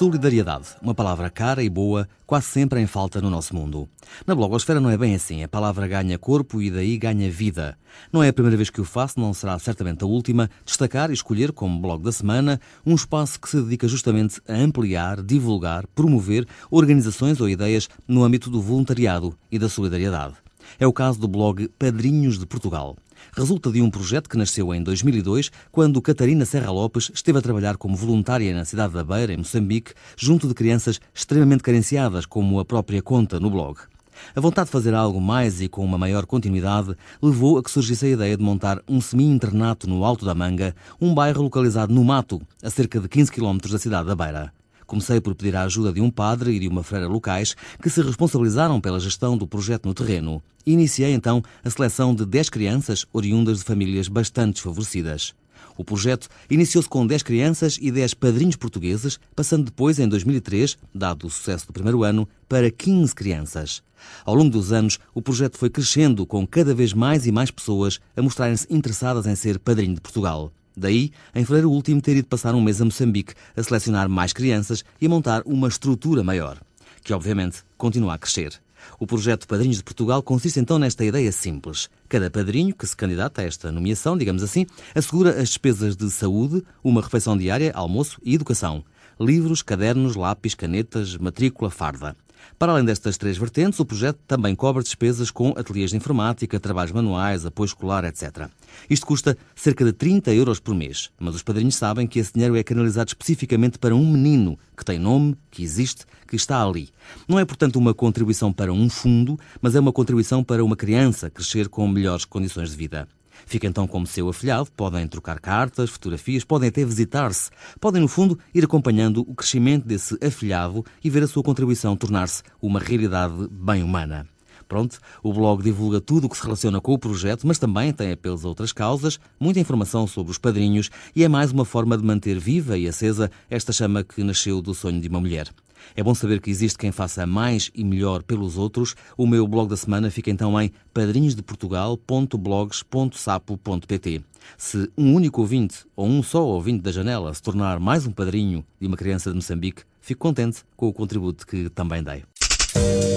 Solidariedade, uma palavra cara e boa, quase sempre em falta no nosso mundo. Na blogosfera não é bem assim, a palavra ganha corpo e daí ganha vida. Não é a primeira vez que o faço, não será certamente a última, destacar e escolher como blog da semana um espaço que se dedica justamente a ampliar, divulgar, promover organizações ou ideias no âmbito do voluntariado e da solidariedade. É o caso do blog Padrinhos de Portugal. Resulta de um projeto que nasceu em 2002, quando Catarina Serra Lopes esteve a trabalhar como voluntária na cidade da Beira, em Moçambique, junto de crianças extremamente carenciadas, como a própria conta no blog. A vontade de fazer algo mais e com uma maior continuidade levou a que surgisse a ideia de montar um semi-internato no Alto da Manga, um bairro localizado no mato, a cerca de 15 km da cidade da Beira. Comecei por pedir a ajuda de um padre e de uma freira locais que se responsabilizaram pela gestão do projeto no terreno. Iniciei então a seleção de 10 crianças oriundas de famílias bastante desfavorecidas. O projeto iniciou-se com 10 crianças e 10 padrinhos portugueses, passando depois, em 2003, dado o sucesso do primeiro ano, para 15 crianças. Ao longo dos anos, o projeto foi crescendo, com cada vez mais e mais pessoas a mostrarem-se interessadas em ser padrinho de Portugal. Daí, em fevereiro último, ter ido passar um mês a Moçambique a selecionar mais crianças e a montar uma estrutura maior, que obviamente continua a crescer. O projeto Padrinhos de Portugal consiste então nesta ideia simples. Cada padrinho que se candidata a esta nomeação, digamos assim, assegura as despesas de saúde, uma refeição diária, almoço e educação. Livros, cadernos, lápis, canetas, matrícula, farda. Para além destas 3 vertentes, o projeto também cobre despesas com ateliês de informática, trabalhos manuais, apoio escolar, etc. Isto custa cerca de 30 euros por mês, mas os padrinhos sabem que esse dinheiro é canalizado especificamente para um menino que tem nome, que existe, que está ali. Não é, portanto, uma contribuição para um fundo, mas é uma contribuição para uma criança crescer com melhores condições de vida. Fica então como seu afilhado, podem trocar cartas, fotografias, podem até visitar-se. Podem, no fundo, ir acompanhando o crescimento desse afilhado e ver a sua contribuição tornar-se uma realidade bem humana. Pronto, o blog divulga tudo o que se relaciona com o projeto, mas também tem apelos a outras causas, muita informação sobre os padrinhos e é mais uma forma de manter viva e acesa esta chama que nasceu do sonho de uma mulher. É bom saber que existe quem faça mais e melhor pelos outros. O meu blog da semana fica então em padrinhosdeportugal.blogs.sapo.pt. Se um único ouvinte ou um só ouvinte da janela se tornar mais um padrinho de uma criança de Moçambique, fico contente com o contributo que também dei.